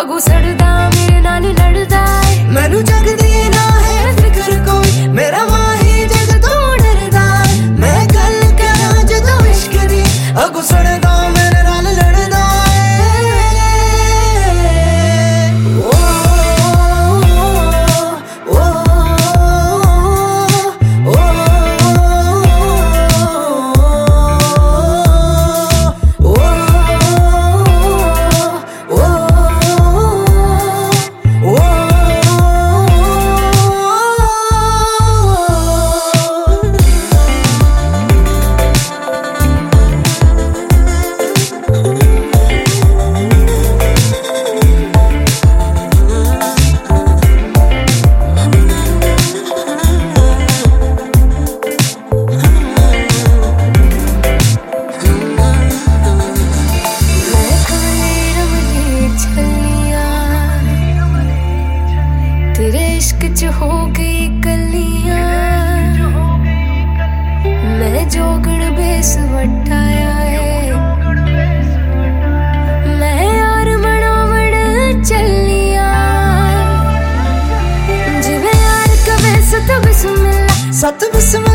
अगू सड़दा मेरे नाल लड़दा है मैनू जगदी ना है फिक्र कोई मेरा माही जग तो डरदा है मैं गल करा जदों इश्क दी अगू सड़दा मेरे नाल लड़दा तेरे इश्क च हो गई कलियां मैं जोगण बेस वटाया है मैं यार मनावण चलिया जिवे यार कवे सत बिस्मिल्ला